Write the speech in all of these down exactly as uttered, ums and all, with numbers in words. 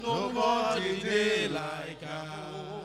Nobody did like her.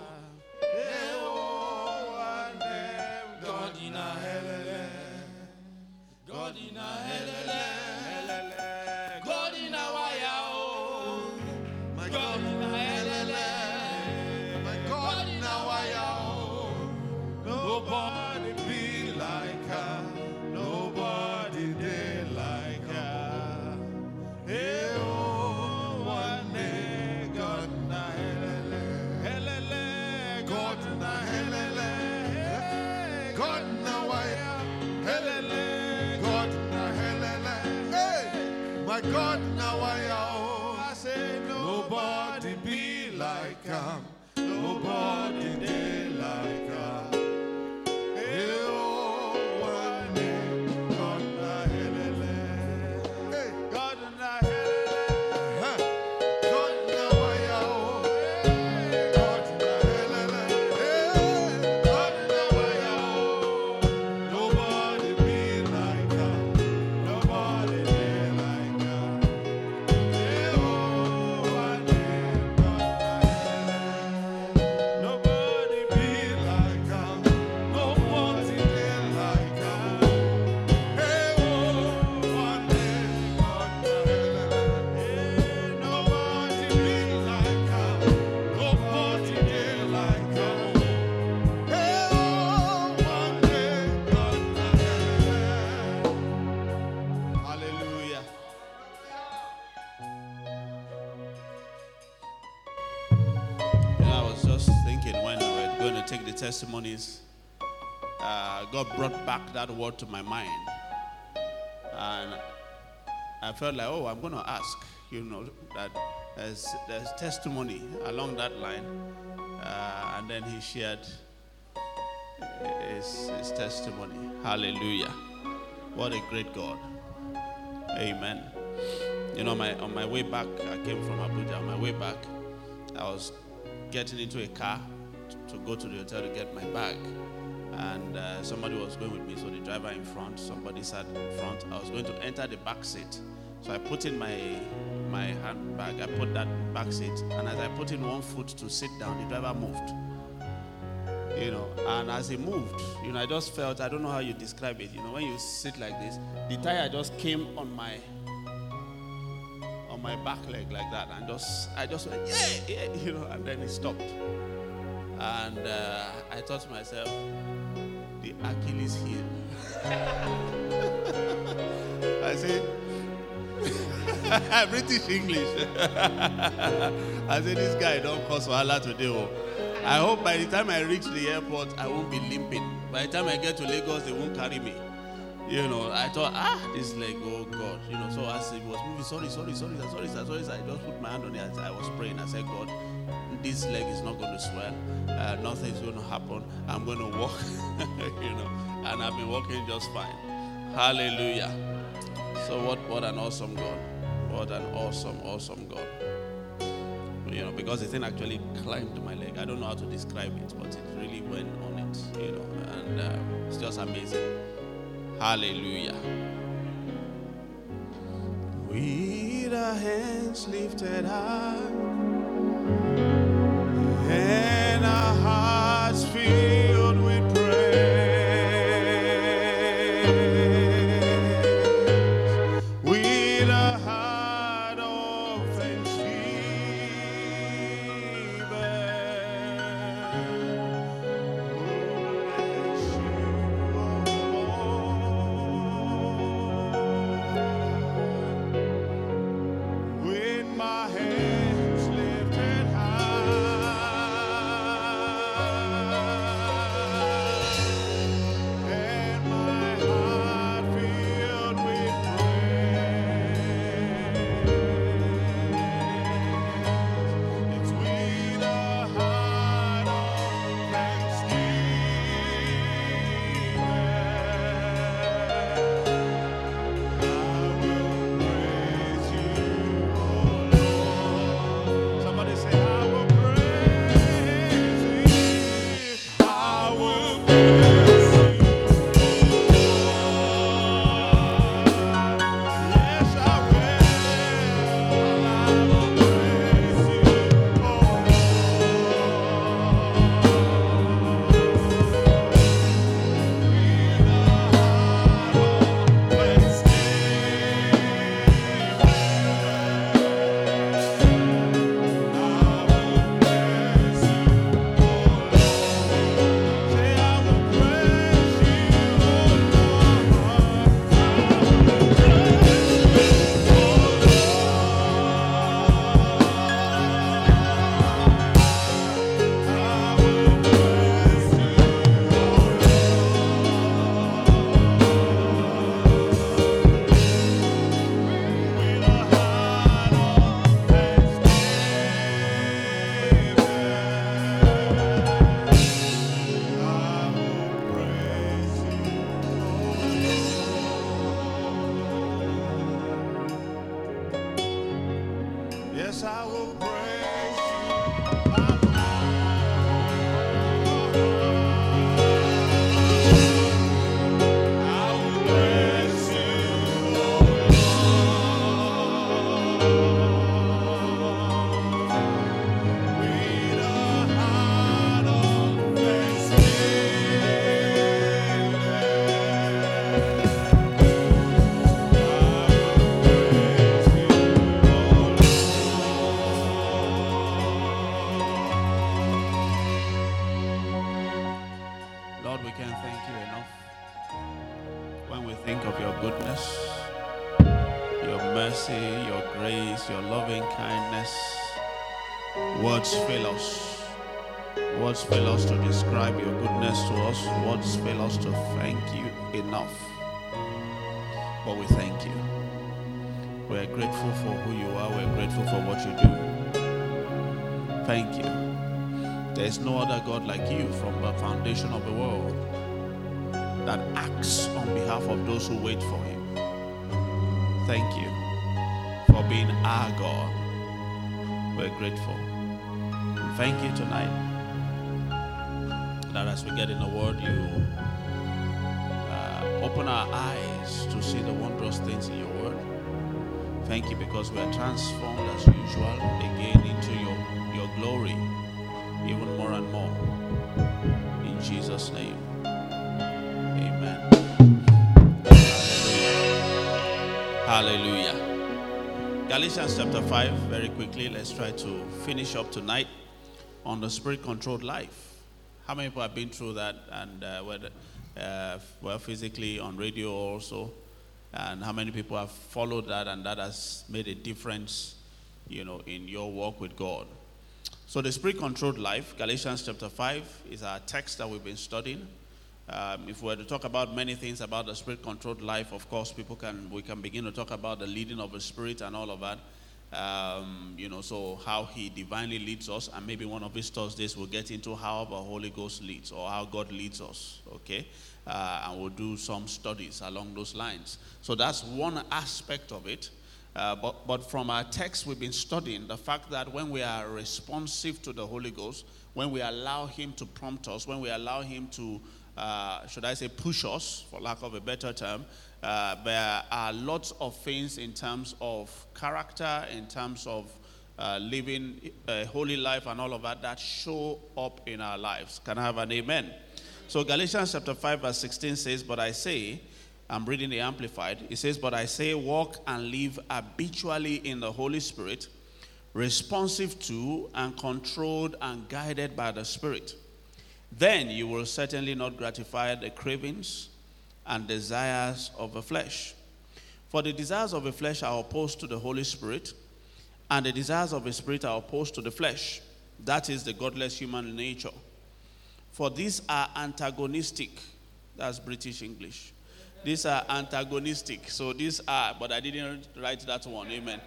God in a helele, God in a helele, God in a wire, oh, my God in a helele, my God in a wire, oh, nobody be like her, nobody did like her. Hey, oh, one day, God in a helele, helele, God in a helele. God na waya, helele. God na helele, hey. My God na waya, oh. I say nobody be like him, nobody be like him. Hey, oh, one day, God na helele, hey. God na helele, huh. God na waya, oh. God na helele, hey. God na waya, oh. Nobody be like her. Nobody be like her. Hey, oh, one day, God na helele. Nobody be like her. Nobody be like her. Hey, oh, one day, God na helele. Hey, nobody be like her. Nobody be like her. Hey, oh, one day, God na helele. Hallelujah. I was just thinking when we were going to take the testimonies, uh, God brought back that word to my mind. And I felt like, oh, I'm going to ask, you know, that there's, there's testimony along that line. Uh, and then he shared his, his testimony. Hallelujah. What a great God. Amen. You know, my on my way back, I came from Abuja. On my way back, I was getting into a car to, to go to the hotel to get my bag. And uh, somebody was going with me, so the driver in front, somebody sat in front. I was going to enter the back seat. So I put in my my handbag, I put that back seat, and as I put in one foot to sit down, the driver moved. You know, and as he moved, you know, I just felt, I don't know how you describe it, you know, when you sit like this, the tire just came on my on my back leg like that, and just I just went, yeah, yeah, you know, and then it stopped. And uh, I thought to myself, the Achilles heel. I said, British English. I said, this guy don't cause wahala today. Oh. I hope by the time I reach the airport, I won't be limping. By the time I get to Lagos, they won't carry me. You know, I thought, ah, this leg, oh God. You know, so as he was moving, sorry, sorry, sorry, sorry, sorry, sorry, I just put my hand on it as I was praying. I said, God, this leg is not going to swell. Uh, nothing is going to happen. I'm going to walk, you know, and I've been walking just fine. Hallelujah. So what, what an awesome God. What an awesome, awesome God. You know, because the thing actually climbed my leg. I don't know how to describe it, but it really went on it, you know, and uh, it's just amazing. Hallelujah. With our hands lifted high and our hearts filled with praise, with a heart of thanksgiving, with my hands can thank you enough. When we think of your goodness, your mercy, your grace, your loving kindness, words fail us. Words fail us to describe your goodness to us. Words fail us to thank you enough. But we thank you. We're grateful for who you are. We're grateful for what you do. Thank you. There's no other God like you from the foundation of the world that acts on behalf of those who wait for him. Thank you for being our God. We're grateful. And thank you tonight that as we get in the word, you uh, open our eyes to see the wondrous things in your word. Thank you because we are transformed as usual again into your, your glory, even more and more. In Jesus' name, amen. Hallelujah. Hallelujah. Galatians chapter five, very quickly, let's try to finish up tonight on the spirit-controlled life. How many people have been through that and uh, whether, uh, well, physically on radio also? And how many people have followed that and that has made a difference, you know, in your walk with God? So the spirit-controlled life, Galatians chapter five, is our text that we've been studying. Um, if we were to talk about many things about the spirit-controlled life, of course, people can we can begin to talk about the leading of the Spirit and all of that. Um, you know, so how he divinely leads us, and maybe one of these Thursdays we'll get into how the Holy Ghost leads or how God leads us. Okay, uh, and we'll do some studies along those lines. So that's one aspect of it. Uh, but, but from our text, we've been studying the fact that when we are responsive to the Holy Ghost, when we allow him to prompt us, when we allow him to, uh, should I say, push us, for lack of a better term, uh, there are lots of things in terms of character, in terms of uh, living a holy life and all of that, that show up in our lives. Can I have an amen? So Galatians chapter five verse sixteen says, but I say, I'm reading the Amplified. It says, but I say, walk and live habitually in the Holy Spirit, responsive to and controlled and guided by the Spirit. Then you will certainly not gratify the cravings and desires of the flesh. For the desires of the flesh are opposed to the Holy Spirit, and the desires of the Spirit are opposed to the flesh. That is the godless human nature. For these are antagonistic. That's British English. These are antagonistic. So these are, but I didn't write that one. Amen.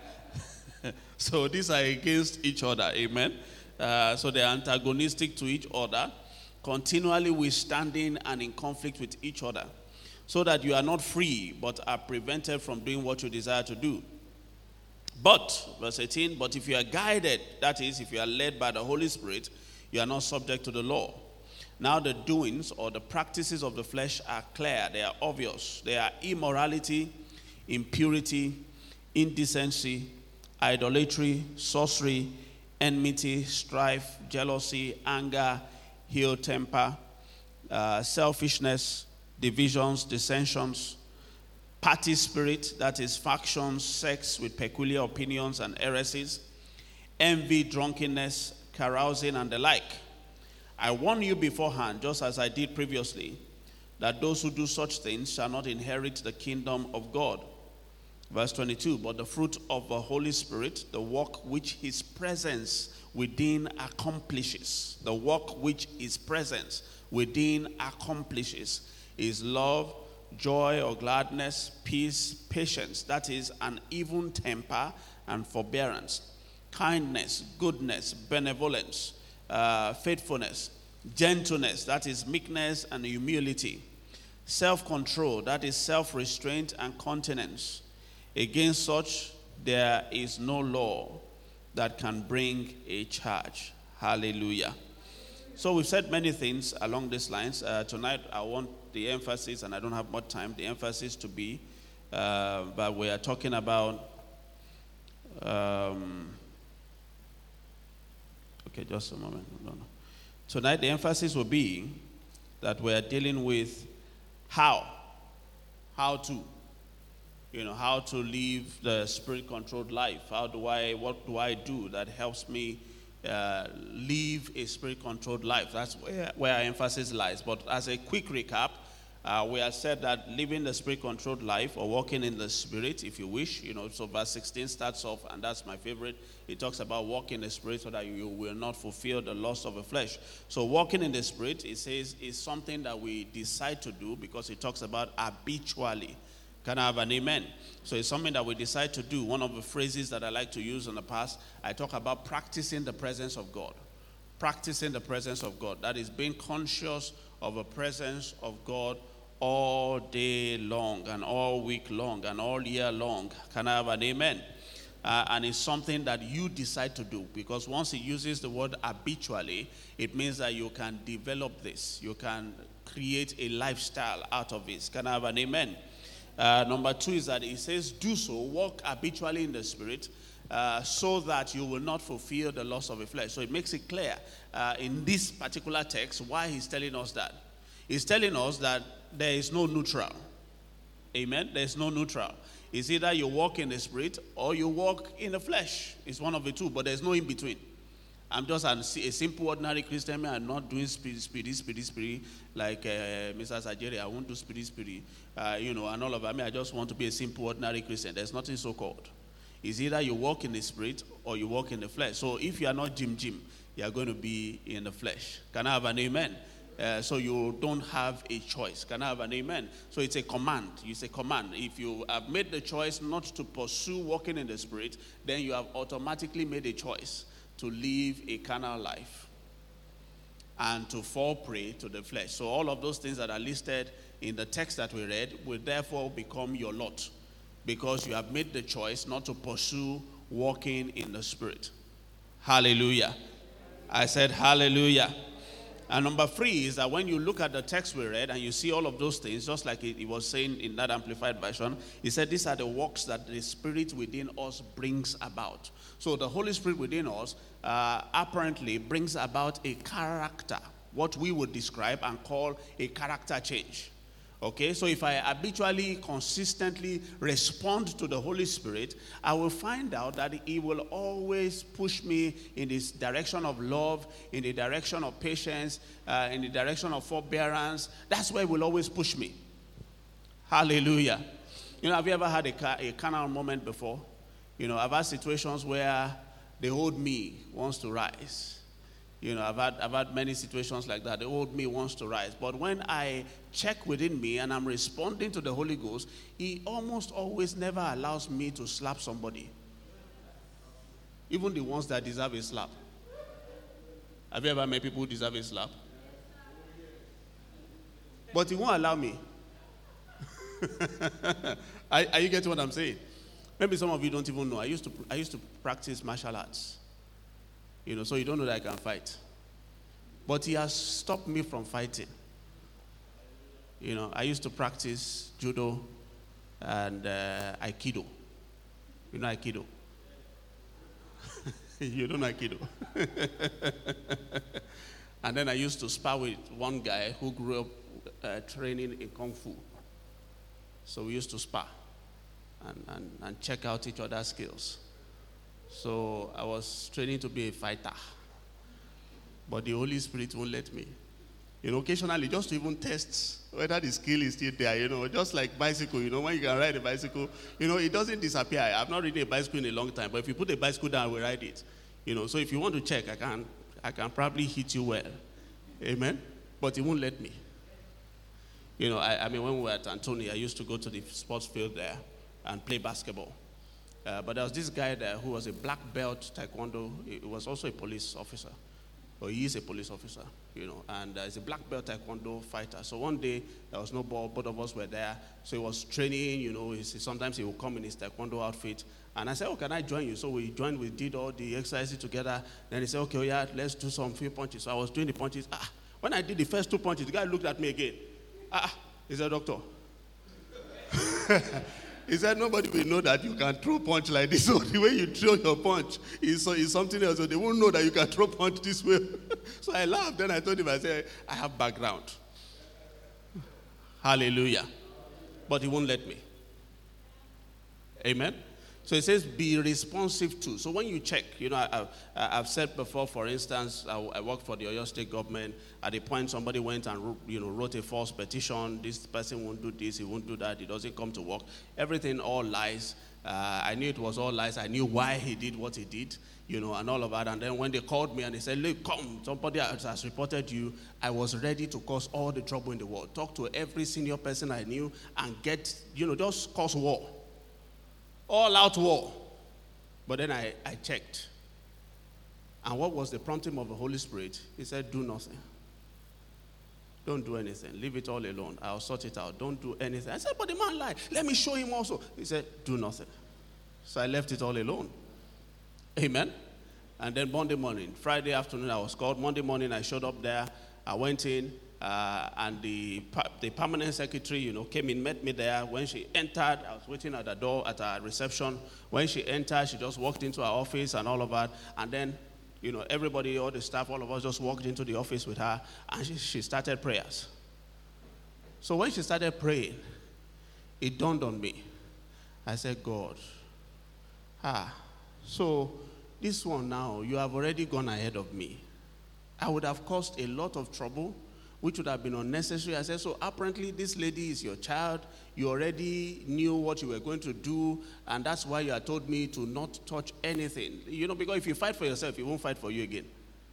So these are against each other. Amen. Uh, so they are antagonistic to each other, continually withstanding and in conflict with each other, so that you are not free, but are prevented from doing what you desire to do. But, verse eighteen, but if you are guided, that is, if you are led by the Holy Spirit, you are not subject to the law. Now the doings or the practices of the flesh are clear. They are obvious. They are immorality, impurity, indecency, idolatry, sorcery, enmity, strife, jealousy, anger, ill temper, uh, selfishness, divisions, dissensions, party spirit, that is factions, sects with peculiar opinions and heresies, envy, drunkenness, carousing, and the like. I warn you beforehand, just as I did previously, that those who do such things shall not inherit the kingdom of God. Verse twenty-two, but the fruit of the Holy Spirit, the work which his presence within accomplishes, the work which his presence within accomplishes, is love, joy or gladness, peace, patience, that is an even temper and forbearance, kindness, goodness, benevolence, Uh, faithfulness, gentleness, that is meekness and humility, self-control, that is self-restraint and continence. Against such there is no law that can bring a charge. Hallelujah. So we've said many things along these lines. Uh, tonight I want the emphasis, and I don't have much time, the emphasis to be, uh, but we are talking about um, Okay, just a moment. No, no. Tonight, the emphasis will be that we are dealing with how, how to, you know, how to live the spirit-controlled life. How do I, what do I do that helps me uh, live a spirit-controlled life. That's where, where our emphasis lies. But as a quick recap, uh, we have said that living the spirit-controlled life, or walking in the spirit, if you wish, you know, so verse sixteen starts off, and that's my favorite. It talks about walking in the spirit so that you will not fulfill the lust of the flesh. So walking in the spirit, it says, is something that we decide to do, because it talks about habitually. Can I have an amen? So it's something that we decide to do. One of the phrases that I like to use in the past, I talk about practicing the presence of God. Practicing the presence of God. That is being conscious of the presence of God all day long and all week long and all year long. Can I have an amen? Uh, and it's something that you decide to do, because once it uses the word habitually, it means that you can develop this. You can create a lifestyle out of it. Can I have an amen? Uh, number two is that it says, do so, walk habitually in the spirit, uh, so that you will not fulfill the lust of the flesh. So it makes it clear uh, in this particular text why he's telling us that. He's telling us that there is no neutral. Amen? There is no neutral. It's either you walk in the spirit or you walk in the flesh. It's one of the two, but there's no in between. I'm just a, a simple, ordinary Christian. I'm not doing spirit, spirit, spirit, spirit, like uh, Mister Sajeri. I won't do spirit, spirit, uh, you know, and all of that. I mean, I just want to be a simple, ordinary Christian. There's nothing so called. It's either you walk in the spirit or you walk in the flesh. So if you are not Jim Jim, you are going to be in the flesh. Can I have an amen? Uh, so you don't have a choice. Can I have an amen? So it's a command. It's a command. If you have made the choice not to pursue walking in the spirit, then you have automatically made a choice to live a carnal life and to fall prey to the flesh. So all of those things that are listed in the text that we read will therefore become your lot, because you have made the choice not to pursue walking in the spirit. Hallelujah. I said hallelujah. And number three is that when you look at the text we read and you see all of those things, just like it, it was saying in that amplified version, he said these are the works that the Spirit within us brings about. So the Holy Spirit within us uh, apparently brings about a character, what we would describe and call a character change. Okay, so if I habitually, consistently respond to the Holy Spirit, I will find out that he will always push me in this direction of love, in the direction of patience, uh, in the direction of forbearance. That's where he will always push me. Hallelujah. You know, have you ever had a, a carnal moment before? You know, I've had situations where the old me wants to rise. You know, I've had, I've had many situations like that. The old me wants to rise. But when I check within me and I'm responding to the Holy Ghost, he almost always never allows me to slap somebody. Even the ones that deserve a slap. Have you ever met people who deserve a slap? But he won't allow me. are, are you getting what I'm saying? Maybe some of you don't even know. I used to, I used to practice martial arts. You know, so you don't know that I can fight. But he has stopped me from fighting. You know, I used to practice judo and uh, aikido. You know aikido? You don't know aikido. And then I used to spar with one guy who grew up uh, training in Kung Fu. So we used to spar and, and, and check out each other's skills. So I was training to be a fighter. But the Holy Spirit won't let me. You know, occasionally just to even test whether the skill is still there, you know, just like bicycle, you know, when you can ride a bicycle, you know, it doesn't disappear. I've not ridden a bicycle in a long time, but if you put a bicycle down, we ride it. You know, so if you want to check, I can, I can probably hit you well. Amen? But he won't let me. You know, I, I mean, when we were at Antonia, I used to go to the sports field there and play basketball. Uh, but there was this guy there who was a black belt taekwondo. He was also a police officer. Or he is a police officer, you know. And uh, he's a black belt taekwondo fighter. So one day, there was no ball. Both of us were there. So he was training, you know. He, sometimes he would come in his taekwondo outfit. And I said, oh, can I join you? So we joined. We did all the exercises together. Then he said, okay, oh, yeah, let's do some few punches. So I was doing the punches. Ah, when I did the first two punches, the guy looked at me again. Ah, he said, doctor. He said, nobody will know that you can throw punch like this. So the way you throw your punch is, is something else. So they won't know that you can throw punch this way. So I laughed. Then I told him, I said, I have background. Hallelujah. But he won't let me. Amen. So it says be responsive to. So when you check, you know, I, I, I've said before, for instance, I, I work for the Oyo State government. At a point, somebody went and, you know, wrote a false petition. This person won't do this, he won't do that, he doesn't come to work. Everything, all lies. Uh, I knew it was all lies. I knew why he did what he did, you know, and all of that. And then when they called me and they said, look, come, somebody has, has reported you, I was ready to cause all the trouble in the world. Talk to every senior person I knew and get, you know, just cause war. All out war. But then I, I checked. And what was the prompting of the Holy Spirit? He said, do nothing. Don't do anything. Leave it all alone. I'll sort it out. Don't do anything. I said, but the man lied. Let me show him also. He said, do nothing. So I left it all alone. Amen. And then Monday morning, Friday afternoon, I was called. Monday morning, I showed up there. I went in. Uh, and the the permanent secretary, you know, came in, met me there. When she entered, I was waiting at the door at her reception. When she entered, she just walked into our office and all of that. And then, you know, everybody, all the staff, all of us just walked into the office with her, and she, she started prayers. So when she started praying, it dawned on me. I said, God, ah, so this one now, you have already gone ahead of me. I would have caused a lot of trouble, which would have been unnecessary. I said, so apparently this lady is your child. You already knew what you were going to do, and that's why you had told me to not touch anything. You know, because if you fight for yourself, he won't fight for you again.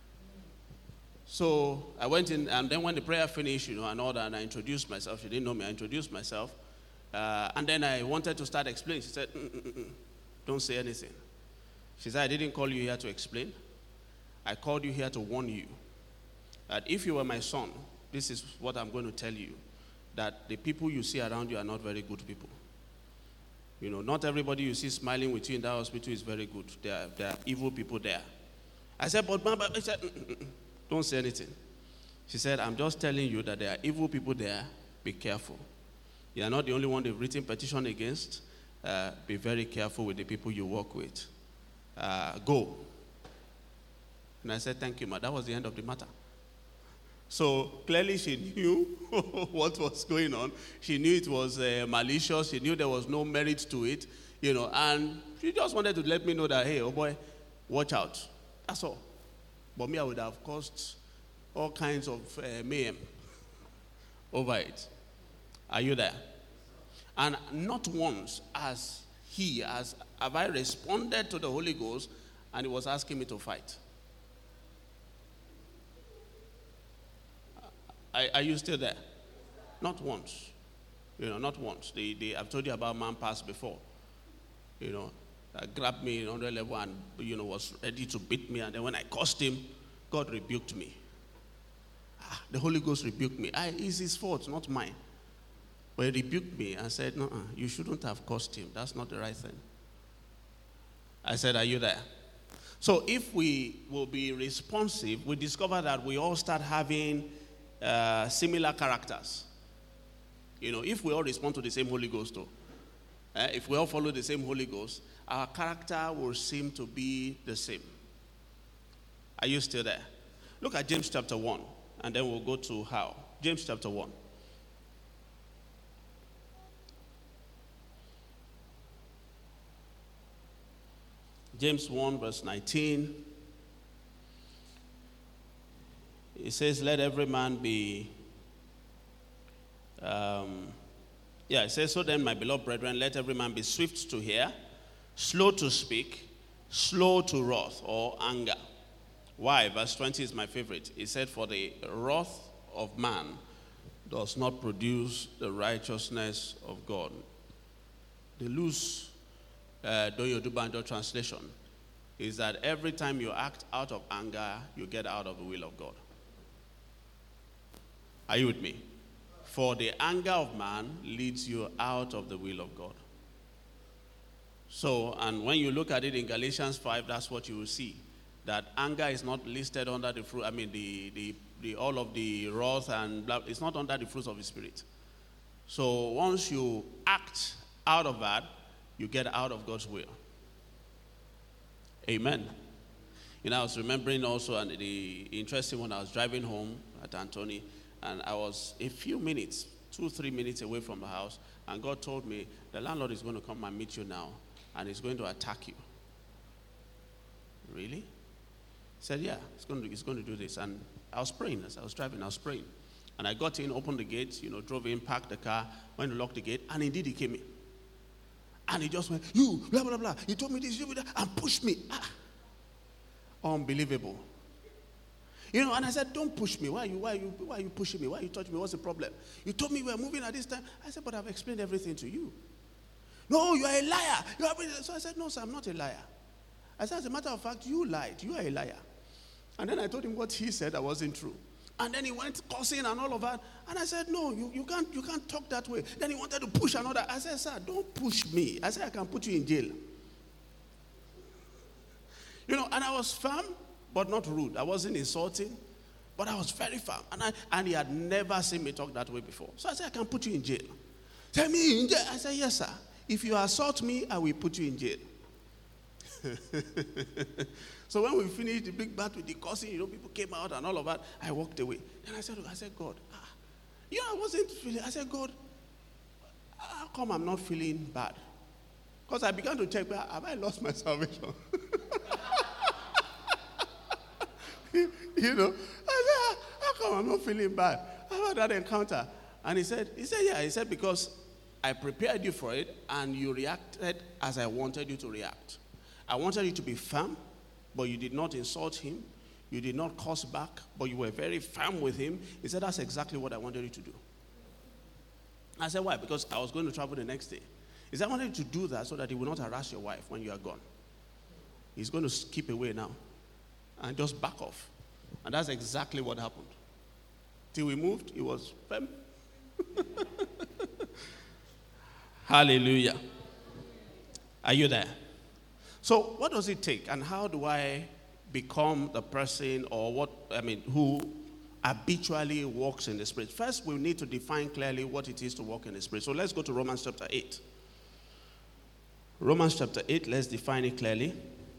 So I went in, and then when the prayer finished, you know, and all that, and I introduced myself. She didn't know me. I introduced myself. Uh, and then I wanted to start explaining. She said, mm, mm, mm, mm. Don't say anything. She said, I didn't call you here to explain. I called you here to warn you that if you were my son, this is what I'm going to tell you, that the people you see around you are not very good people. You know, not everybody you see smiling with you in that hospital is very good. There are, there are evil people there. I said, but Mama, I said, mm, mm, mm. Don't say anything. She said, I'm just telling you that there are evil people there. Be careful. You are not the only one they've written petition against. Uh, be very careful with the people you work with. Uh, go. And I said, thank you, ma. That was the end of the matter. So clearly she knew what was going on. She knew it was uh, malicious. She knew there was no merit to it, you know, and she just wanted to let me know that, hey, oh boy, watch out. That's all. But me, I would have caused all kinds of uh, mayhem over it. Are you there? And not once as he, as have I responded to the Holy Ghost, and he was asking me to fight. Are, are you still there? Not once. You know, not once. They, they, I've told you about man past before. You know, that grabbed me on the level and, you know, was ready to beat me. And then when I cursed him, God rebuked me. Ah, the Holy Ghost rebuked me. I, it's his fault, not mine. But he rebuked me and said, no, you shouldn't have cursed him. That's not the right thing. I said, are you there? So if we will be responsive, we discover that we all start having uh, similar characters. You know, if we all respond to the same Holy Ghost, though, uh, if we all follow the same Holy Ghost, our character will seem to be the same. Are you still there? Look at James chapter one, and then we'll go to how. James chapter one. James one, verse nineteen. It says, let every man be, um, yeah, it says, so then, my beloved brethren, let every man be swift to hear, slow to speak, slow to wrath or anger. Why? Verse twenty is my favorite. It said, for the wrath of man does not produce the righteousness of God. The loose uh, Doyo Dubanjo translation is that every time you act out of anger, you get out of the will of God. Are you with me? For the anger of man leads you out of the will of God. So, and when you look at it in Galatians five, that's what you will see. That anger is not listed under the fruit, I mean, the, the, the all of the wrath and blah, it's not under the fruits of the Spirit. So once you act out of that, you get out of God's will. Amen. You know, I was remembering also, and the interesting when I was driving home at Anthony, and I was a few minutes, two, three minutes away from the house, and God told me, the landlord is going to come and meet you now, and it's going to attack you. Really? He said, yeah, it's going to, it's going to do this. And I was praying as I was driving, I was praying. And I got in, opened the gate, you know, drove in, parked the car, went to lock the gate, and indeed he came in. And he just went, you, blah, blah, blah. You told me this, you did that, and pushed me. Ah. Unbelievable. You know, and I said, don't push me. Why are you, why are you, why are you pushing me? Why are you touching me? What's the problem? You told me we were moving at this time. I said, but I've explained everything to you. No, you are a liar. You are... So I said, no, sir, I'm not a liar. I said, as a matter of fact, you lied. You are a liar. And then I told him what he said that wasn't true. And then he went cursing and all of that. And I said, no, you, you, can't, you can't talk that way. Then he wanted to push another. I said, sir, don't push me. I said, I can put you in jail. You know, and I was firm, but not rude. I wasn't insulting, but I was very firm. And, I, and he had never seen me talk that way before. So I said, I can put you in jail. Tell me in jail. I said, yes, sir. If you assault me, I will put you in jail. So when we finished the big battle with the cursing, you know, people came out and all of that, I walked away. Then I said, I said, God, ah, you know, I wasn't feeling, I said, God, how come I'm not feeling bad? Because I began to check, have I lost my salvation? You know, I said, how come I'm not feeling bad? How about that encounter? And he said, he said, yeah, he said, because I prepared you for it and you reacted as I wanted you to react. I wanted you to be firm, but you did not insult him. You did not curse back, but you were very firm with him. He said, that's exactly what I wanted you to do. I said, why? Because I was going to travel the next day. He said, I wanted you to do that so that he will not harass your wife when you are gone. He's going to keep away now and just back off. And that's exactly what happened. Till we moved, he was firm. Hallelujah. Are you there? So what does it take, and how do I become the person, or what, I mean, who habitually walks in the Spirit? First, we need to define clearly what it is to walk in the Spirit. So let's go to Romans chapter eight. Romans chapter eight, let's define it clearly.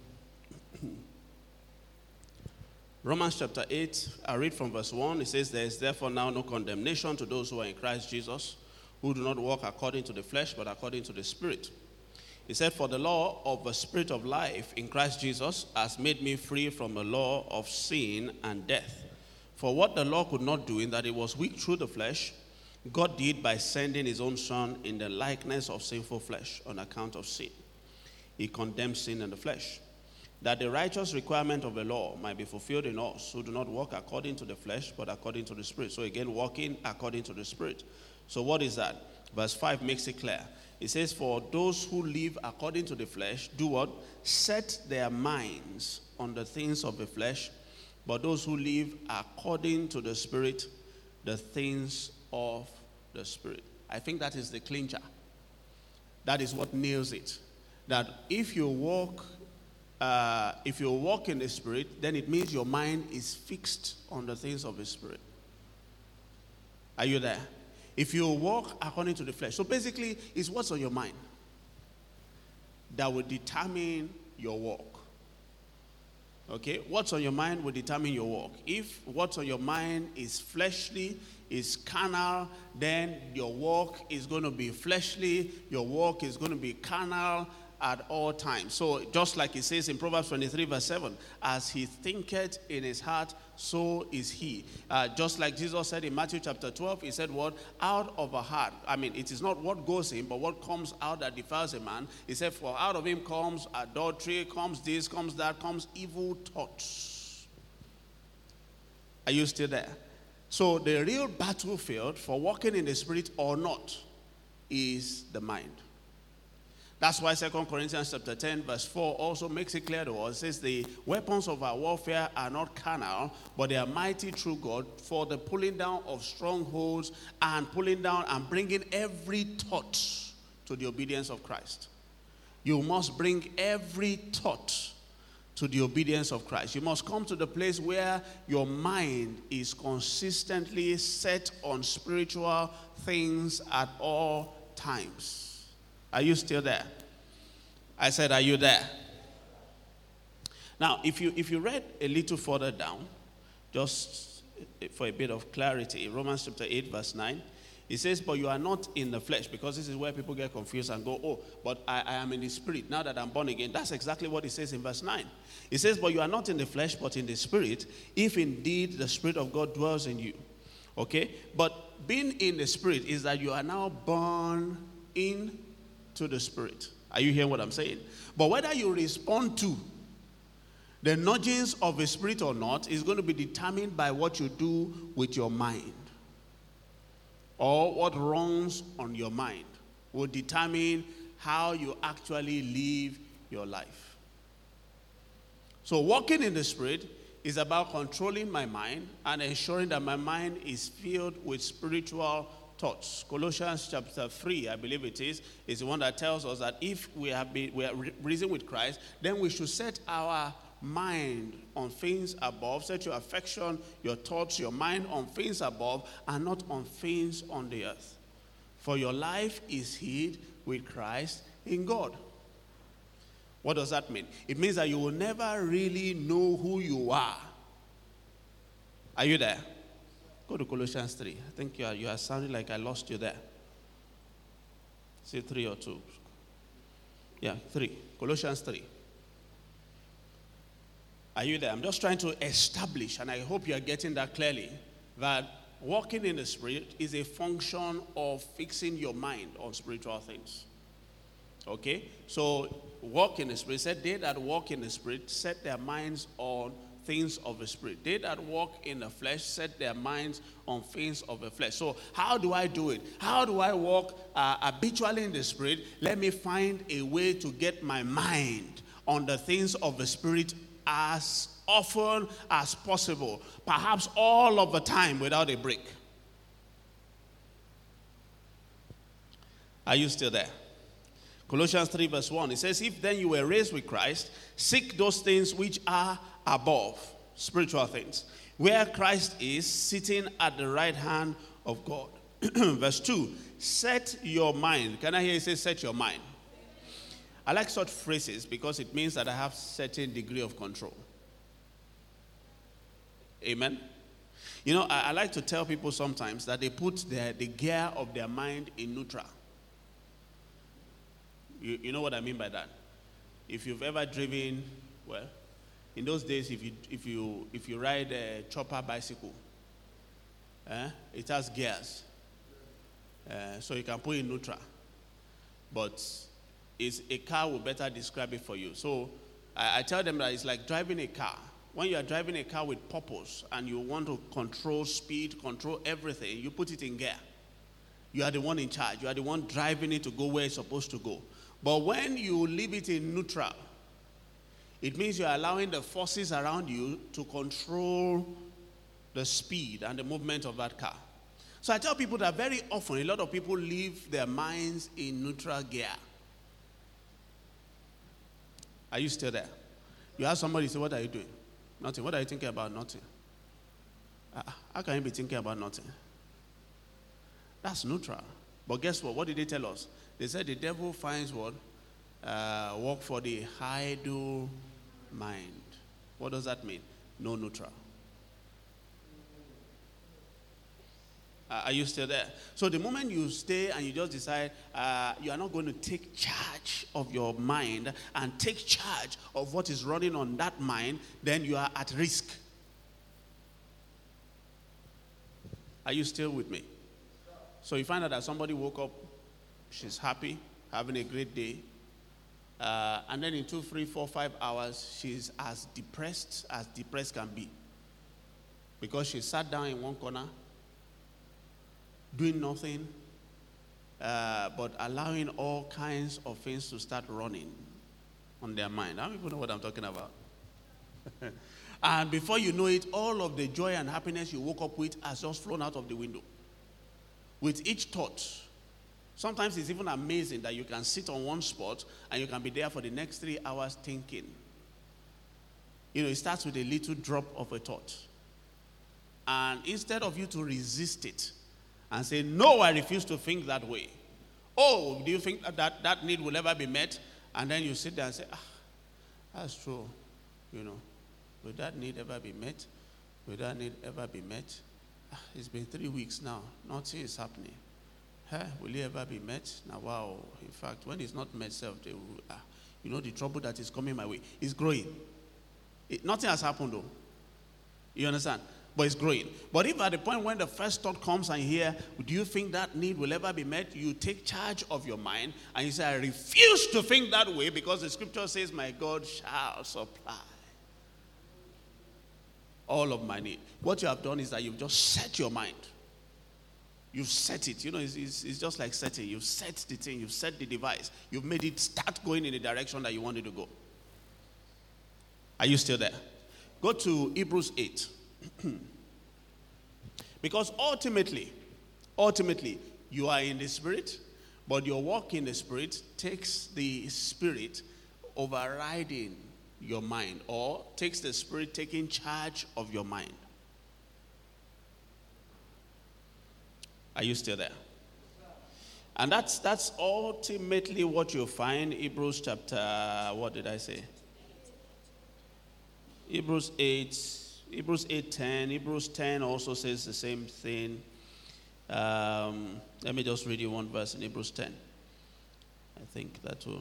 Romans chapter eight, I read from verse one. It says, there is therefore now no condemnation to those who are in Christ Jesus, who do not walk according to the flesh, but according to the Spirit. He said, for the law of the Spirit of life in Christ Jesus has made me free from the law of sin and death. For what the law could not do, in that it was weak through the flesh, God did by sending his own Son in the likeness of sinful flesh on account of sin. He condemned sin in the flesh, that the righteous requirement of the law might be fulfilled in us who do not walk according to the flesh, but according to the Spirit. So again, walking according to the Spirit. So what is that? Verse five makes it clear. It says, for those who live according to the flesh, do what? Set their minds on the things of the flesh, but those who live according to the Spirit, the things of the Spirit. I think that is the clincher. That is what nails it. That if you walk, uh, if you walk in the Spirit, then it means your mind is fixed on the things of the Spirit. Are you there? If you walk according to the flesh. So basically, it's what's on your mind that will determine your walk. Okay? What's on your mind will determine your walk. If what's on your mind is fleshly, is carnal, then your walk is going to be fleshly. Your walk is going to be carnal at all times. So just like it says in Proverbs twenty-three verse seven, as he thinketh in his heart, so is he. Uh, just like Jesus said in Matthew chapter twelve, he said what? Out of a heart. I mean, it is not what goes in, but what comes out that defiles a man. He said, for out of him comes adultery, comes this, comes that, comes evil thoughts. Are you still there? So the real battlefield for walking in the Spirit or not is the mind. That's why Second Corinthians chapter ten verse four also makes it clear to us. It says the weapons of our warfare are not carnal, but they are mighty through God for the pulling down of strongholds and pulling down and bringing every thought to the obedience of Christ. You must bring every thought to the obedience of Christ. You must come to the place where your mind is consistently set on spiritual things at all times. Are you still there? I said, are you there? Now, if you if you read a little further down, just for a bit of clarity, Romans chapter eight, verse nine, He says, but you are not in the flesh, because this is where people get confused and go, oh, but I, I am in the spirit now that I'm born again. That's exactly what he says in verse nine. He says, but you are not in the flesh, but in the spirit, if indeed the Spirit of God dwells in you. Okay? But being in the spirit is that you are now born into the spirit. Are you hearing what I'm saying? But whether you respond to the nudgings of the spirit or not is going to be determined by what you do with your mind. Or what runs on your mind will determine how you actually live your life. So walking in the Spirit is about controlling my mind and ensuring that my mind is filled with spiritual thoughts. Colossians chapter three, I believe it is, is the one that tells us that if we have been we are risen with Christ, then we should set our mind on things above. Set your affection, your thoughts, your mind on things above and not on things on the earth. For your life is hid with Christ in God. What does that mean? It means that you will never really know who you are. Are you there? Go to Colossians three. I think you are, you are sounding like I lost you there. Say three or two. Yeah, three. Colossians three. Are you there? I'm just trying to establish, and I hope you are getting that clearly, that walking in the Spirit is a function of fixing your mind on spiritual things. Okay? So, walk in the Spirit. Said, they that walk in the Spirit set their minds on things of the Spirit. They that walk in the flesh set their minds on things of the flesh. So, how do I do it? How do I walk uh, habitually in the Spirit? Let me find a way to get my mind on the things of the Spirit as often as possible, perhaps all of the time without a break. Are you still there? Colossians three verse one, it says, if then you were raised with Christ, seek those things which are above, spiritual things, where Christ is sitting at the right hand of God. Verse two, set your mind. Can I hear you say set your mind? I like such phrases because it means that I have certain degree of control. Amen? You know, I, I like to tell people sometimes that they put their, the gear of their mind in neutral. You, you know what I mean by that? If you've ever driven, well, in those days, if you if you if you ride a chopper bicycle, eh, it has gears, uh, so you can put it in neutral. But is a car will better describe it for you. So I, I tell them that it's like driving a car. When you are driving a car with purpose and you want to control speed, control everything, you put it in gear. You are the one in charge. You are the one driving it to go where it's supposed to go. But when you leave it in neutral, it means you're allowing the forces around you to control the speed and the movement of that car. So I tell people that very often a lot of people leave their minds in neutral gear. Are you still there? You ask somebody, say, what are you doing? Nothing. What are you thinking about? Nothing. Uh, how can you be thinking about nothing? That's neutral. But guess what? What did they tell us? They said the devil finds what? Uh, work for the idle mind. What does that mean? No neutral. Uh, are you still there? So the moment you stay and you just decide uh, you are not going to take charge of your mind and take charge of what is running on that mind, then you are at risk. Are you still with me? So you find out that somebody woke up, she's happy, having a great day, uh, and then in two, three, four, five hours, she's as depressed as depressed can be. Because she sat down in one corner, doing nothing, uh, but allowing all kinds of things to start running on their mind. How many people know what I'm talking about? And before you know it, all of the joy and happiness you woke up with has just flown out of the window. With each thought. Sometimes it's even amazing that you can sit on one spot and you can be there for the next three hours thinking. You know, it starts with a little drop of a thought. And instead of you to resist it and say, no, I refuse to think that way. Oh, do you think that that, that need will ever be met? And then you sit there and say, ah, that's true. You know, will that need ever be met? Will that need ever be met? Ah, it's been three weeks now. Nothing is happening. Huh? Will he ever be met? Now, wow. In fact, when it's not met, self, they will, ah, you know, the trouble that is coming my way is growing. It, nothing has happened, though. You understand? But it's growing. But if at the point when the first thought comes and you hear, do you think that need will ever be met? You take charge of your mind and you say, I refuse to think that way because the scripture says, my God shall supply all of my need. What you have done is that you've just set your mind. You've set it. You know, it's, it's, it's just like setting. You've set the thing. You've set the device. You've made it start going in the direction that you wanted to go. Are you still there? Go to Hebrews eight. Because ultimately, ultimately, you are in the spirit, but your walk in the spirit takes the spirit overriding your mind, or takes the spirit taking charge of your mind. Are you still there? And that's that's ultimately what you find. Hebrews chapter, what did I say? Hebrews eight. Hebrews eight ten. Hebrews ten also says the same thing. Um, let me just read you one verse in Hebrews ten. I think that will.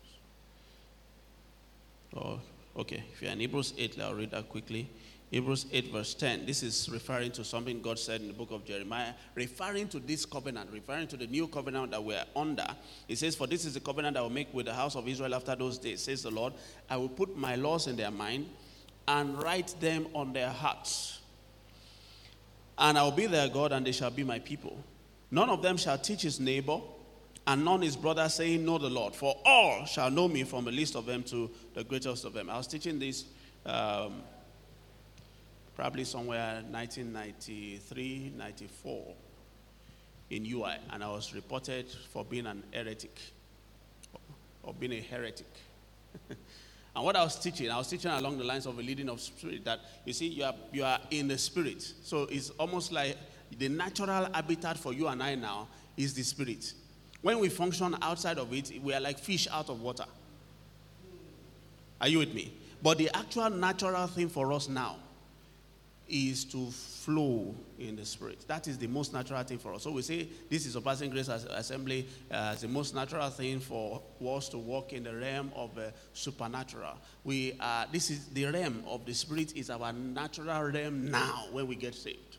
Oh, okay. If you're in Hebrews eight, I'll read that quickly. Hebrews eight verse ten. This is referring to something God said in the book of Jeremiah, referring to this covenant, referring to the new covenant that we're under. It says, for this is the covenant I will make with the house of Israel after those days, says the Lord. I will put my laws in their mind and write them on their hearts. And I will be their God, and they shall be my people. None of them shall teach his neighbor, and none his brother, saying, know the Lord. For all shall know me, from the least of them to the greatest of them. I was teaching this um, probably somewhere nineteen ninety-three, ninety-four in U I, and I was reported for being an heretic, or being a heretic. And what I was teaching, I was teaching along the lines of a leading of spirit, that you see, you are you are in the spirit. So it's almost like the natural habitat for you and I now is the spirit. When we function outside of it, we are like fish out of water. Are you with me? But the actual natural thing for us now is to flow in the spirit. That is the most natural thing for us. So we say this is Surpassing Grace Assembly as uh, the most natural thing for us to walk in the realm of uh, supernatural. We uh, this is the realm of the spirit is our natural realm now when we get saved.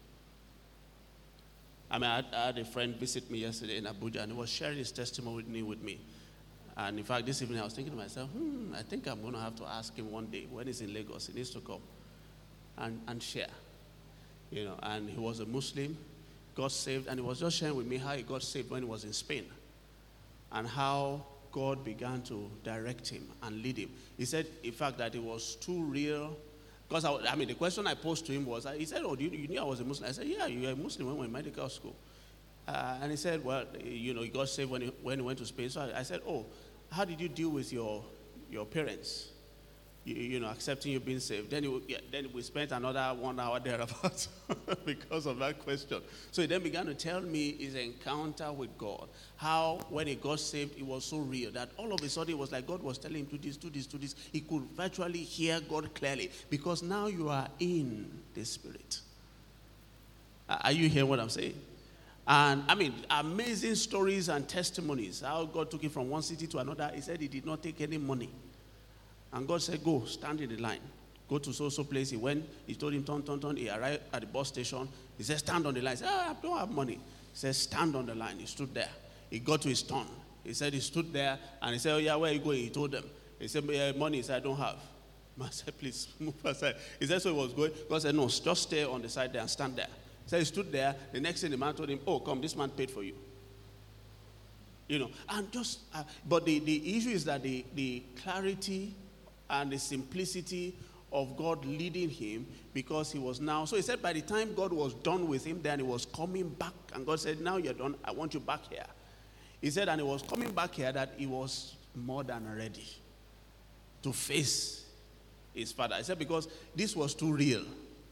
I mean, I had, I had a friend visit me yesterday in Abuja, and he was sharing his testimony with me. With me. And in fact, this evening I was thinking to myself, hmm, I think I'm going to have to ask him one day when he's in Lagos. He needs to come and, and share. You know, and he was a Muslim, got saved, and he was just sharing with me how he got saved when he was in Spain, and how God began to direct him and lead him. He said, in fact, that it was too real. Because, I, I mean, the question I posed to him was, he said, oh, you, you knew I was a Muslim? I said, yeah, you were a Muslim when we were in medical school. Uh, and he said, well, you know, he got saved when he, when he went to Spain. So I, I said, oh, how did you deal with your, your parents? You, you know, accepting you being saved. Then, he, yeah, then we spent another one hour thereabouts because of that question. So he then began to tell me his encounter with God. How when he got saved, it was so real that all of a sudden it was like God was telling him, do this, do this, do this. He could virtually hear God clearly because now you are in the Spirit. Are you hearing what I'm saying? And I mean, amazing stories and testimonies. How God took him from one city to another. He said he did not take any money. And God said, go, stand in the line. Go to so-so place. He went, he told him, turn, turn, turn. He arrived at the bus station. He said, stand on the line. He said, oh, I don't have money. He said, stand on the line. He stood there. He got to his turn. He said he stood there, and he said, oh, yeah, where are you going? He told them. He said, yeah, money. He said, I don't have. I said, please, move aside. He said, so he was going. God said, no, just stay on the side there and stand there. He said he stood there. The next thing the man told him, oh, come, this man paid for you. You know, and just, uh, but the, the issue is that the, the clarity and the simplicity of God leading him, because he was now, so he said by the time God was done with him, then he was coming back, and God said, now you're done, I want you back here. He said, and he was coming back here, that he was more than ready to face his father. He said, because this was too real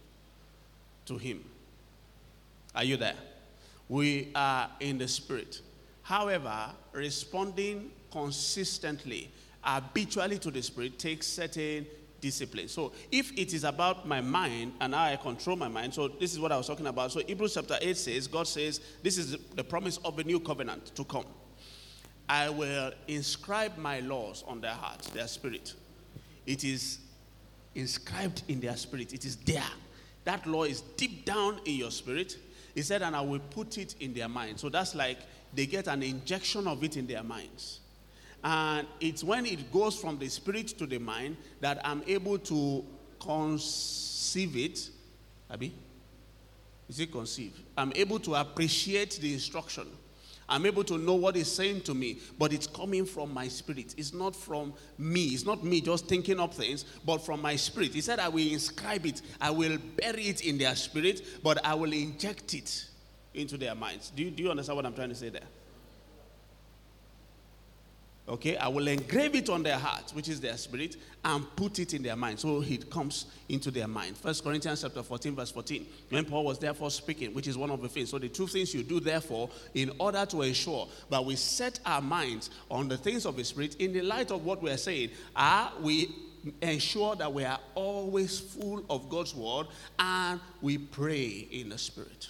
to him. Are you there? We are in the Spirit. However, responding consistently, habitually to the Spirit takes certain discipline. So if it is about my mind and how I control my mind, so this is what I was talking about. So Hebrews chapter eight says, God says, this is the promise of a new covenant to come. I will inscribe my laws on their hearts, their spirit. It is inscribed in their spirit. It is there. That law is deep down in your spirit. He said, and I will put it in their mind. So that's like they get an injection of it in their minds. And it's when it goes from the spirit to the mind that I'm able to conceive it. Abi? Is it conceive? I'm able to appreciate the instruction. I'm able to know what he's saying to me, but it's coming from my spirit. It's not from me. It's not me just thinking up things, but from my spirit. He said, I will inscribe it. I will bury it in their spirit, but I will inject it into their minds. Do you, do you understand what I'm trying to say there? Okay, I will engrave it on their hearts, which is their spirit, and put it in their mind. So it comes into their mind. First Corinthians chapter fourteen, verse fourteen. When Paul was therefore speaking, which is one of the things. So the two things you do therefore, in order to ensure that we set our minds on the things of the spirit, in the light of what we are saying, are we ensure that we are always full of God's word, and we pray in the spirit.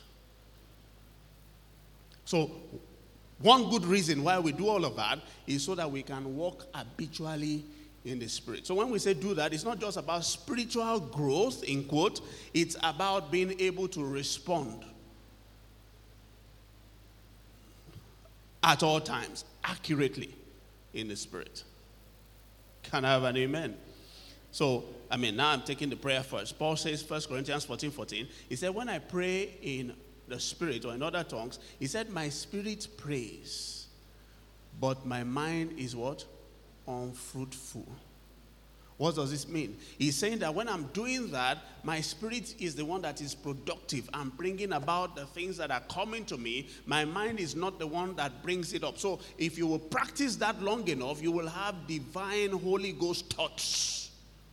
So one good reason why we do all of that is so that we can walk habitually in the spirit. So when we say do that, it's not just about spiritual growth, in quote. It's about being able to respond at all times, accurately in the spirit. Can I have an amen? So, I mean, now I'm taking the prayer first. Paul says, First Corinthians fourteen, fourteen. He said, when I pray in the spirit or in other tongues, he said, my spirit prays, but my mind is what? Unfruitful. What does this mean? He's saying that when I'm doing that, my spirit is the one that is productive. I'm bringing about the things that are coming to me. My mind is not the one that brings it up. So if you will practice that long enough, you will have divine Holy Ghost thoughts.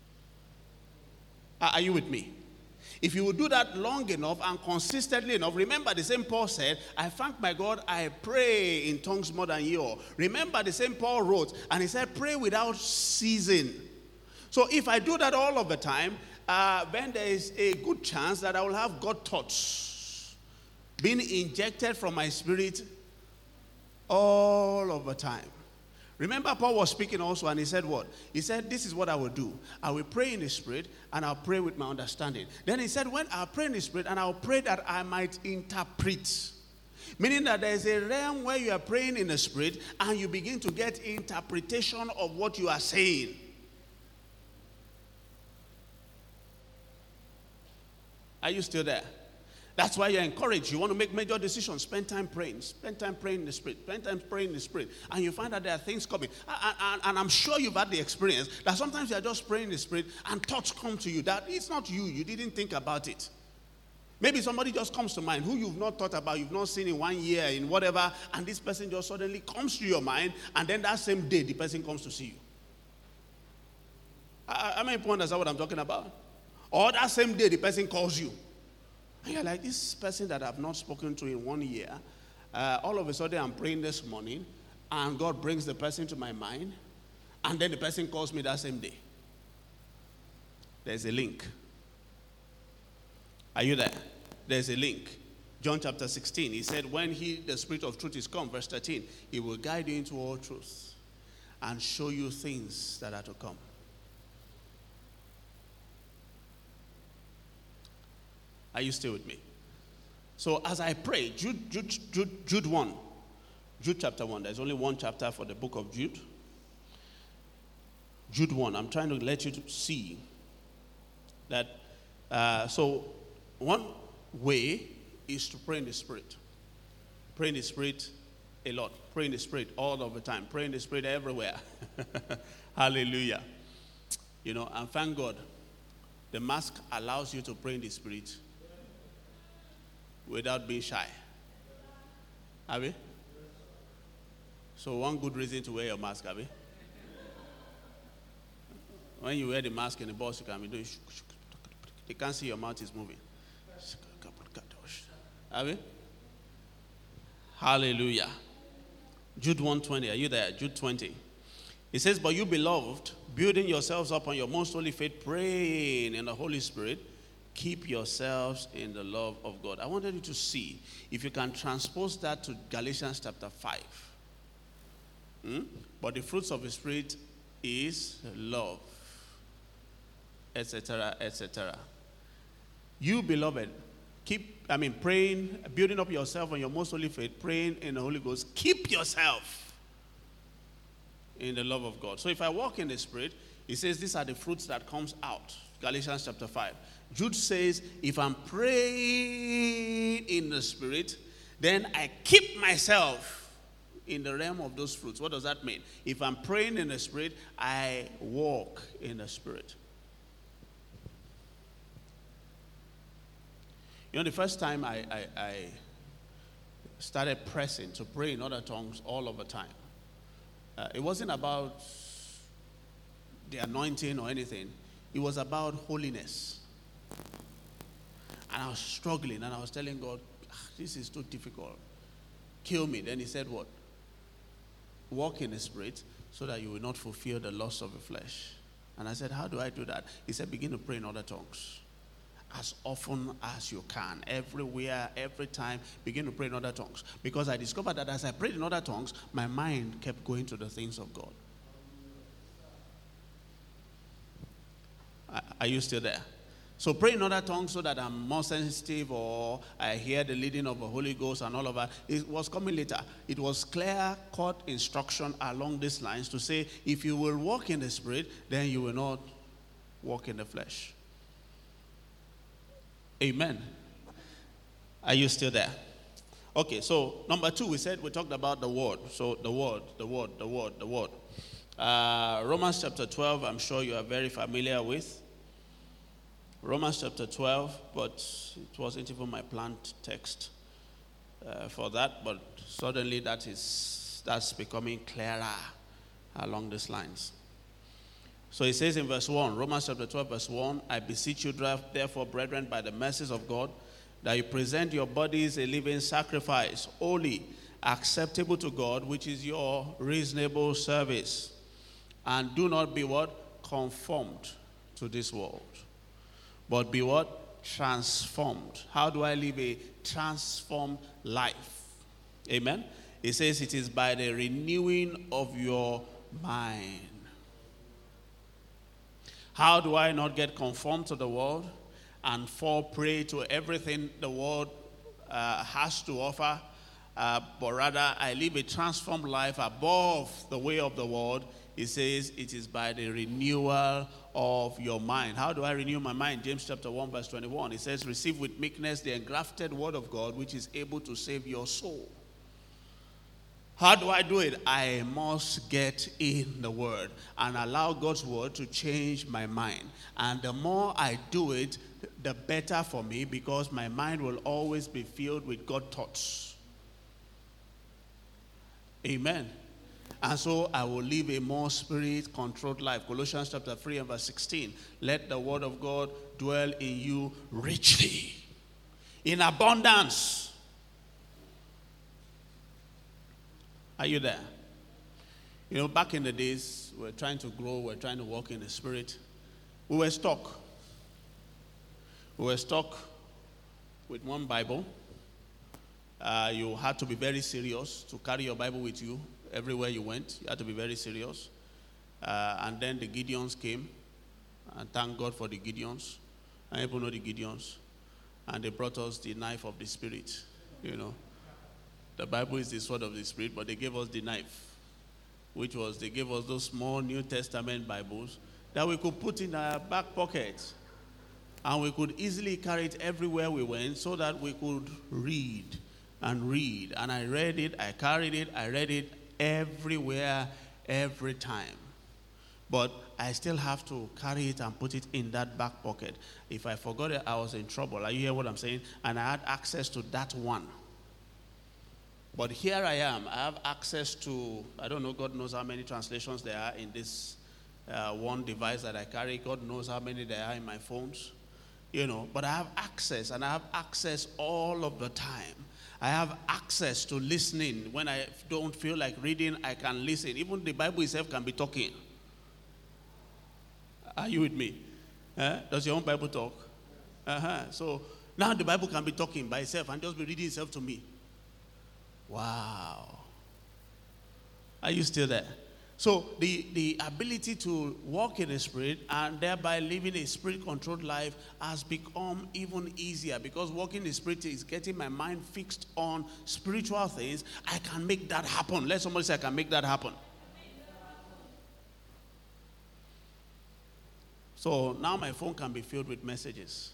Are you with me? If you will do that long enough and consistently enough, remember the same Paul said, I thank my God, I pray in tongues more than you all. Remember the same Paul wrote, and he said, pray without ceasing. So if I do that all of the time, uh, then there is a good chance that I will have God thoughts being injected from my spirit all of the time. Remember, Paul was speaking also, and he said what? He said, this is what I will do. I will pray in the spirit, and I'll pray with my understanding. Then he said, when I pray in the spirit, and I'll pray that I might interpret. Meaning that there is a realm where you are praying in the spirit, and you begin to get interpretation of what you are saying. Are you still there? That's why you're encouraged. You want to make major decisions. Spend time praying. Spend time praying in the spirit. Spend time praying in the spirit. And you find that there are things coming. And, and, and I'm sure you've had the experience that sometimes you're just praying in the spirit and thoughts come to you that it's not you. You didn't think about it. Maybe somebody just comes to mind who you've not thought about, you've not seen in one year, in whatever, and this person just suddenly comes to your mind, and then that same day the person comes to see you. How many people understand what I'm talking about? Or that same day the person calls you. And you're like, this person that I've not spoken to in one year, uh, all of a sudden I'm praying this morning, and God brings the person to my mind, and then the person calls me that same day. There's a link. Are you there? There's a link. John chapter sixteen, he said, when he, the Spirit of truth is come, verse thirteen, he will guide you into all truth and show you things that are to come. Are you still with me? So as I pray, Jude, Jude, Jude, Jude one, Jude chapter one, there's only one chapter for the book of Jude. Jude one, I'm trying to let you to see that, uh, so one way is to pray in the Spirit. Pray in the Spirit a lot. Pray in the Spirit all of the time. Pray in the Spirit everywhere. Hallelujah. You know, and thank God, the mask allows you to pray in the Spirit without being shy. Have you? So one good reason to wear your mask, have you? When you wear the mask in the bus, you can be doing, they can't see your mouth is moving. Have you? Hallelujah. Jude one twenty, are you there? Jude twenty. It says, but you beloved, building yourselves up on your most holy faith, praying in the Holy Spirit, keep yourselves in the love of God. I wanted you to see if you can transpose that to Galatians chapter five. Hmm? But the fruits of the Spirit is love, et cetera, et cetera. You, beloved, keep, I mean, praying, building up yourself on your most holy faith, praying in the Holy Ghost. Keep yourself in the love of God. So if I walk in the Spirit, it says these are the fruits that comes out. Galatians chapter five. Jude says, if I'm praying in the Spirit, then I keep myself in the realm of those fruits. What does that mean? If I'm praying in the Spirit, I walk in the Spirit. You know, the first time I, I, I started pressing to pray in other tongues all of the time, uh, it wasn't about the anointing or anything. It was about holiness. And I was struggling, and I was telling God, ah, this is too difficult. Kill me. Then he said what? Walk in the Spirit so that you will not fulfill the lust of the flesh. And I said, how do I do that? He said, begin to pray in other tongues. As often as you can, everywhere, every time, begin to pray in other tongues. Because I discovered that as I prayed in other tongues, my mind kept going to the things of God. Are you still there? So pray in other tongues so that I'm more sensitive, or I hear the leading of the Holy Ghost and all of that. It was coming later. It was clear-cut instruction along these lines to say, if you will walk in the Spirit, then you will not walk in the flesh. Amen. Are you still there? Okay, so number two, we said we talked about the word. So the word, the word, the word, the word. Uh, Romans chapter twelve, I'm sure you are very familiar with. Romans chapter twelve, but it wasn't even my planned text uh, for that, but suddenly that is that's becoming clearer along these lines. So it says in verse one, Romans chapter twelve, verse one, I beseech you, therefore, brethren, by the mercies of God, that you present your bodies a living sacrifice, holy, acceptable to God, which is your reasonable service. And do not be what? Conformed to this world. But be what? Transformed. How do I live a transformed life? Amen? It says it is by the renewing of your mind. How do I not get conformed to the world and fall prey to everything the world uh, has to offer? Uh, but rather, I live a transformed life above the way of the world. It says it is by the renewal of your mind. How do I renew my mind? James chapter one, verse twenty-one. It says, receive with meekness the engrafted word of God, which is able to save your soul. How do I do it? I must get in the word and allow God's word to change my mind. And the more I do it, the better for me, because my mind will always be filled with God thoughts. Amen. And so I will live a more spirit-controlled life. Colossians chapter three and verse sixteen. Let the word of God dwell in you richly, in abundance. Are you there? You know, back in the days, we were trying to grow, we were trying to walk in the Spirit. We were stuck. We were stuck with one Bible. Uh, you had to be very serious to carry your Bible with you everywhere you went. You had to be very serious. Uh, and then the Gideons came. And thank God for the Gideons. And people know the Gideons. And they brought us the knife of the Spirit. You know. The Bible is the sword of the Spirit, but they gave us the knife. Which was, they gave us those small New Testament Bibles that we could put in our back pockets. And we could easily carry it everywhere we went so that we could read and read. And I read it, I carried it, I read it everywhere, every time. But I still have to carry it and put it in that back pocket. If I forgot it, I was in trouble. Are you hear what I'm saying? And I had access to that one. But here I am. I have access to, I don't know, God knows how many translations there are in this uh, one device that I carry. God knows how many there are in my phones. You know, but I have access, and I have access all of the time. I have access to listening. When I don't feel like reading, I can listen. Even the Bible itself can be talking. Are you with me? Eh? Does your own Bible talk? Uh-huh. So now the Bible can be talking by itself and just be reading itself to me. Wow. Are you still there? So the, the ability to walk in the Spirit and thereby living a Spirit-controlled life has become even easier, because walking in the Spirit is getting my mind fixed on spiritual things. I can make that happen. Let somebody say, I can make that happen. So now my phone can be filled with messages.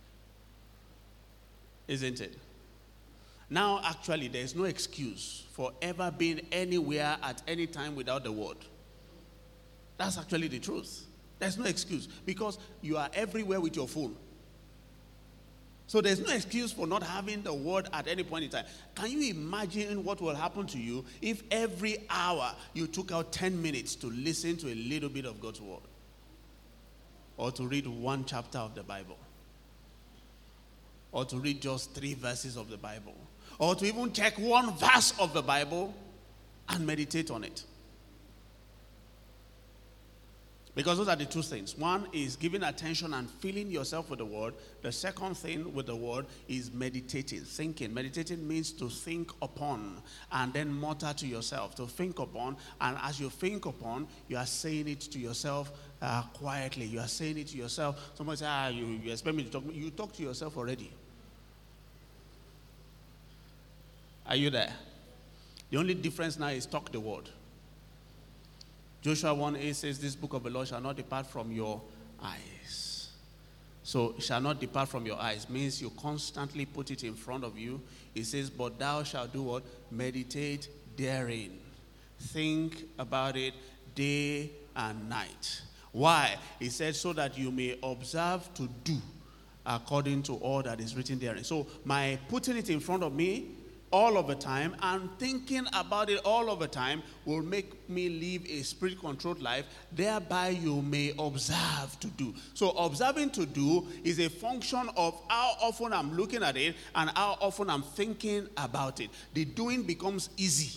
Isn't it? Now, actually, there is no excuse for ever being anywhere at any time without the word. That's actually the truth. There's no excuse, because you are everywhere with your phone. So there's no excuse for not having the word at any point in time. Can you imagine what will happen to you if every hour you took out ten minutes to listen to a little bit of God's word? Or to read one chapter of the Bible? Or to read just three verses of the Bible? Or to even check one verse of the Bible and meditate on it. Because those are the two things. One is giving attention and filling yourself with the word. The second thing with the word is meditating, thinking. Meditating means to think upon and then mutter to yourself, to think upon. And as you think upon, you are saying it to yourself uh, quietly. You are saying it to yourself. Somebody say, ah, you, you expect me to talk. You talk to yourself already. Are you there? The only difference now is talk the word. Joshua one eight says, this book of the law shall not depart from your eyes. So, shall not depart from your eyes means you constantly put it in front of you. It says, but thou shalt do what? Meditate therein. Think about it day and night. Why? He said, so that you may observe to do according to all that is written therein. So, my putting it in front of me all of the time and thinking about it all of the time will make me live a spirit-controlled life. Thereby you may observe to do. So observing to do is a function of how often I'm looking at it and how often I'm thinking about it. The doing becomes easy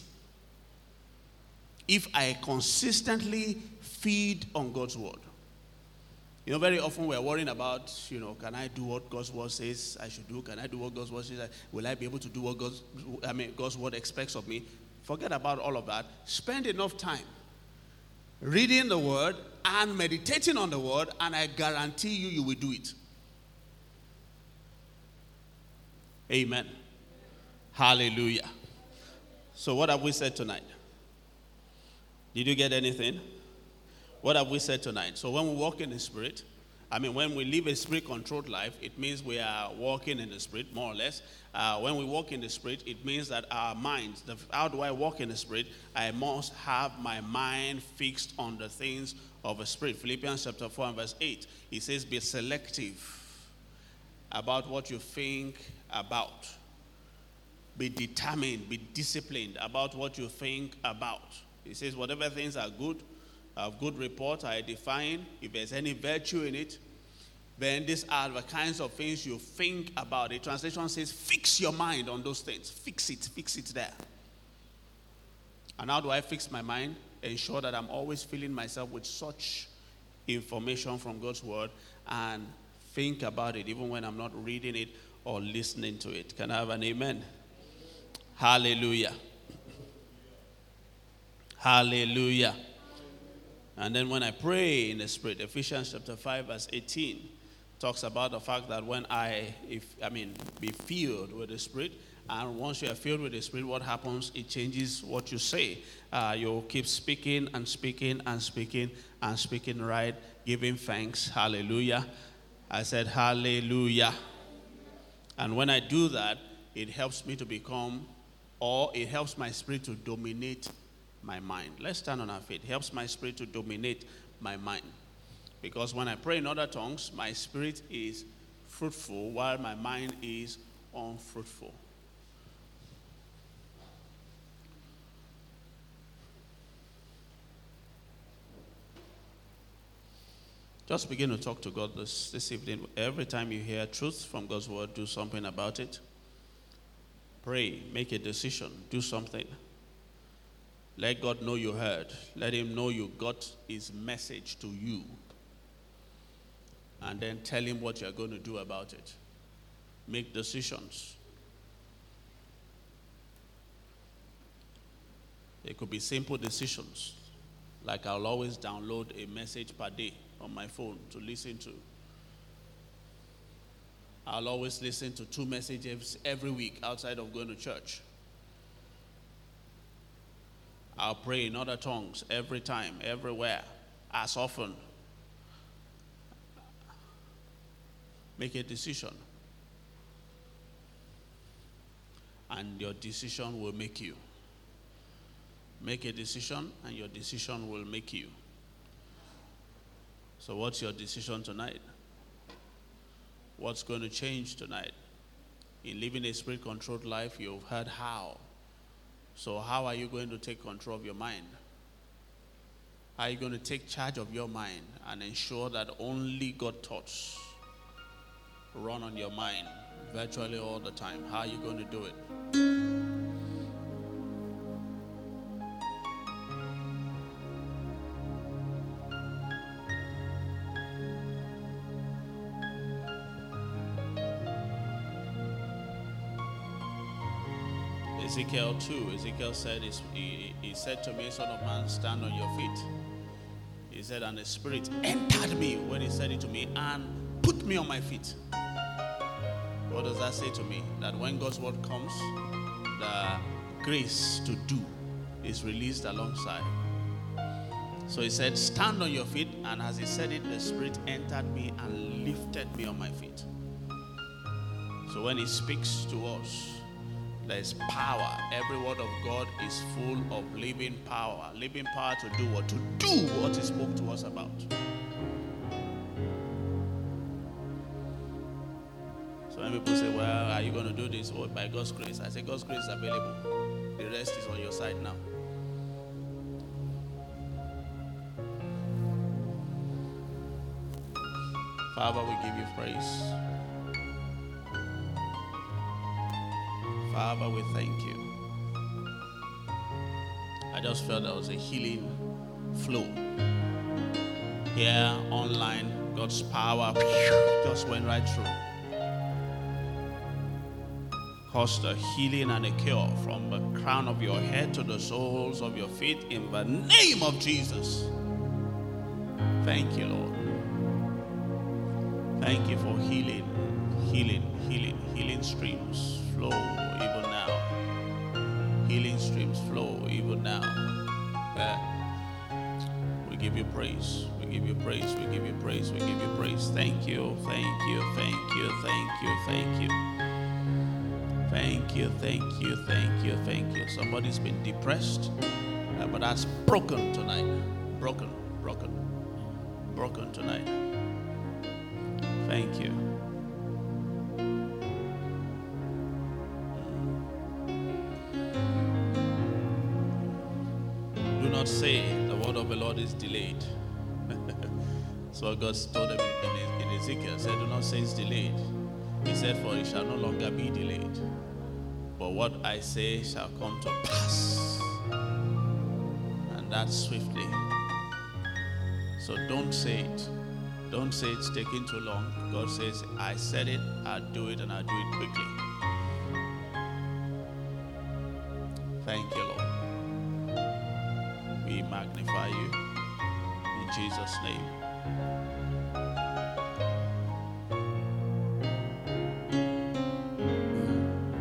if I consistently feed on God's word. You know, very often we're worrying about, you know, can I do what God's word says I should do? Can I do what God's word says? Will I be able to do what God's, I mean, God's word expects of me? Forget about all of that. Spend enough time reading the word and meditating on the word, and I guarantee you, you will do it. Amen. Hallelujah. So what have we said tonight? Did you get anything? What have we said tonight? So when we walk in the Spirit, I mean, when we live a Spirit-controlled life, it means we are walking in the Spirit, more or less. Uh, when we walk in the Spirit, it means that our minds, the, how do I walk in the Spirit? I must have my mind fixed on the things of the Spirit. Philippians chapter four and verse eight, it says, be selective about what you think about. Be determined, be disciplined about what you think about. It says, whatever things are good, of good report, I define. If there's any virtue in it, then these are the kinds of things you think about. The translation says, fix your mind on those things. Fix it, fix it there. And how do I fix my mind? Ensure that I'm always filling myself with such information from God's word and think about it, even when I'm not reading it or listening to it. Can I have an amen? Hallelujah. Hallelujah. And then when I pray in the Spirit, Ephesians chapter five verse eighteen talks about the fact that when I, if I mean, be filled with the Spirit, and once you are filled with the Spirit, what happens? It changes what you say. Uh, you keep speaking and speaking and speaking and speaking right, giving thanks. Hallelujah. I said hallelujah. And when I do that, it helps me to become, or it helps my spirit to dominate my mind. Let's stand on our feet. It helps my spirit to dominate my mind. Because when I pray in other tongues, my spirit is fruitful while my mind is unfruitful. Just begin to talk to God this, this evening. Every time you hear truth from God's word, do something about it. Pray, make a decision, do something. Let God know you heard. Let him know you got his message to you. And then tell him what you're going to do about it. Make decisions. It could be simple decisions, like I'll always download a message per day on my phone to listen to. I'll always listen to two messages every week outside of going to church. I'll pray in other tongues every time, everywhere, as often. Make a decision. And your decision will make you. Make a decision and your decision will make you. So what's your decision tonight? What's going to change tonight? In living a spirit-controlled life, you've heard how. So how are you going to take control of your mind? How are you going to take charge of your mind and ensure that only God thoughts run on your mind virtually all the time? How are you going to do it? Ezekiel two, Ezekiel said, he, he said to me, son of man, stand on your feet. He said, and the Spirit entered me when he said it to me and put me on my feet. What does that say to me? That when God's word comes, the grace to do is released alongside. So he said, stand on your feet, and as he said it, the Spirit entered me and lifted me on my feet. So when he speaks to us, there is power. Every word of God is full of living power. Living power to do what? To do what he spoke to us about. So when people say, well, are you going to do this? Oh, by God's grace. I say, God's grace is available. The rest is on your side now. Father, we give you praise. Father, we thank you. I just felt there was a healing flow. Here, online, God's power just went right through. Caused a healing and a cure from the crown of your head to the soles of your feet in the name of Jesus. Thank you, Lord. Thank you for healing, healing, healing, healing streams flow even now. Healing streams flow even now. Uh, we give you praise. We give you praise. We give you praise. We give you praise. Thank you. Thank you. Thank you. Thank you. Thank you. Thank you. Thank you. Thank you. Thank you. Somebody's been depressed, uh, but that's broken tonight. Broken. Broken. Broken tonight. Thank you. Do not say the word of the Lord is delayed. So God told them in, in, in Ezekiel, said, do not say it's delayed. He said, for it shall no longer be delayed. But what I say shall come to pass. And that swiftly. So don't say it. Don't say it's taking too long. God says, I said it, I'll do it, and I'll do it quickly. Thank you, Lord. We magnify you in Jesus' name.